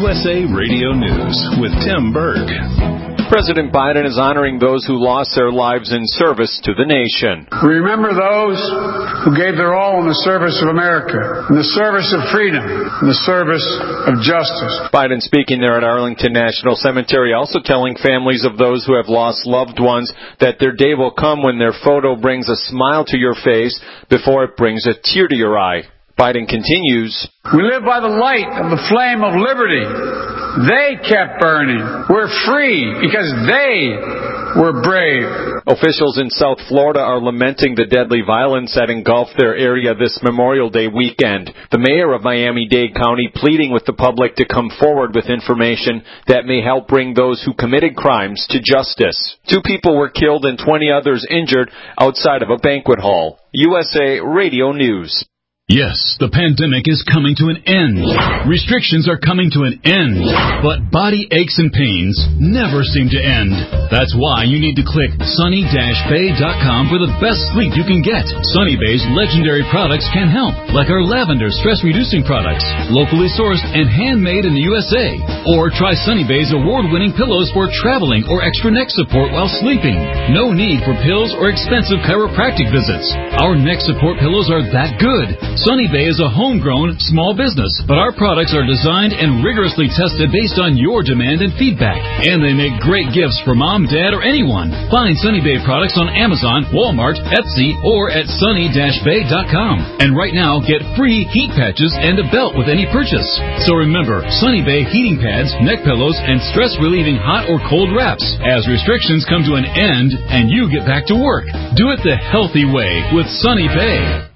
USA Radio News with Tim Berg. President Biden is honoring those who lost their lives in service to the nation. We remember those who gave their all in the service of America, in the service of freedom, in the service of justice. Biden speaking there at Arlington National Cemetery, also telling families of those who have lost loved ones that their day will come when their photo brings a smile to your face before it brings a tear to your eye. Biden continues, "We live by the light of the flame of liberty. They kept burning. We're free because they were brave." Officials in South Florida are lamenting the deadly violence that engulfed their area this Memorial Day weekend. The mayor of Miami-Dade County pleading with the public to come forward with information that may help bring those who committed crimes to justice. 2 people were killed and 20 others injured outside of a banquet hall. USA Radio News. Yes, the pandemic is coming to an end. Restrictions are coming to an end. But body aches and pains never seem to end. That's why you need to click sunny-bay.com for the best sleep you can get. Sunny Bay's legendary products can help, like our lavender stress-reducing products, locally sourced and handmade in the USA. Or try Sunny Bay's award-winning pillows for traveling or extra neck support while sleeping. No need for pills or expensive chiropractic visits. Our neck support pillows are that good. Sunny Bay is a homegrown small business, but our products are designed and rigorously tested based on your demand and feedback. And they make great gifts for mom, dad, or anyone. Find Sunny Bay products on Amazon, Walmart, Etsy, or at sunny-bay.com. And right now, get free heat patches and a belt with any purchase. So remember, Sunny Bay heating pads, neck pillows, and stress-relieving hot or cold wraps as restrictions come to an end and you get back to work. Do it the healthy way with Sunny Bay.